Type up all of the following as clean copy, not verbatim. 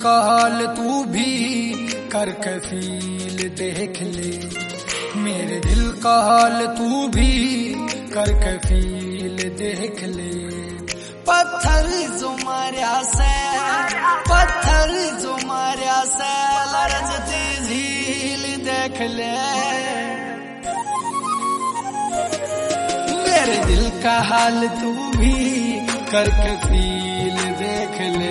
का हाल तू भी करके फील देख ले, मेरे दिल का हाल तू भी करके फील देख ले। पत्थर जो मार्या से, पत्थर जो मार्या से लरजती झील देख ले, मेरे दिल का हाल तू भी करके फील देख ले।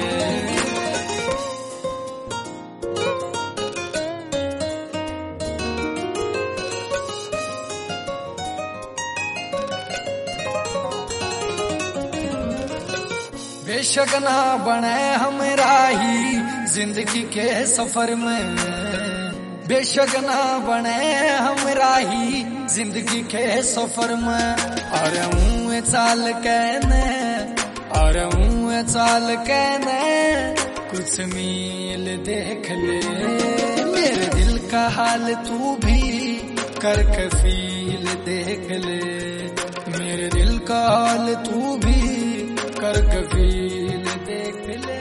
बेशक ना बने हम राही जिंदगी के सफर में, बेशक ना बने हम राही जिंदगी के सफर में। और हूँ चाल कहने, और हूँ चाल कहने कुछ मील देख ले, मेरे दिल का हाल तू भी करके फील देख ले, मेरे दिल का हाल तू भी करके फील देख ले।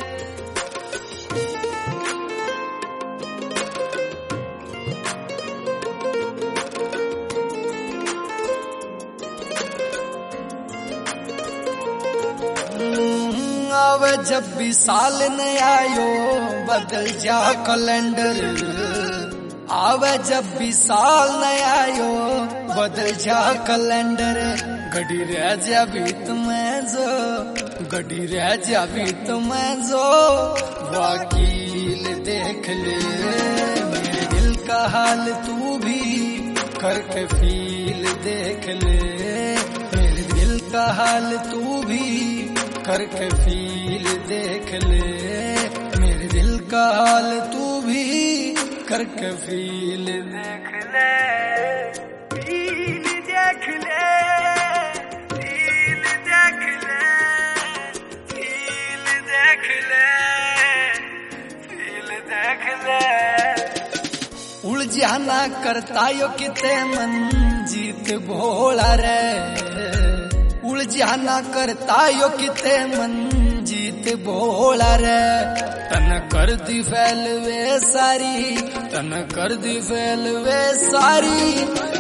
आवे जब भी साल नया यो बदल जा कैलेंडर, आवे जब भी साल नया यो बदल जा कैलेंडर। घड़ी रह जा भी तुम्हें जो, घड़ी रह जा भी तुम्हें जो वकील देख ले, मेरे दिल का हाल तू भी करके फील देख ले, मेरे दिल का हाल तू भी करके फील देख ले, मेरे दिल का हाल तू भी करके फील देख ले, फील देख ले, फील देख ले, फील देख ले, फील देख ले। उलझाना करता यो किते मन जीत भोला रे, उलझाना करता यो किते मन जीत भोला रे। तन कर दी फैल वे सारी, तन कर दी फैल वे सारी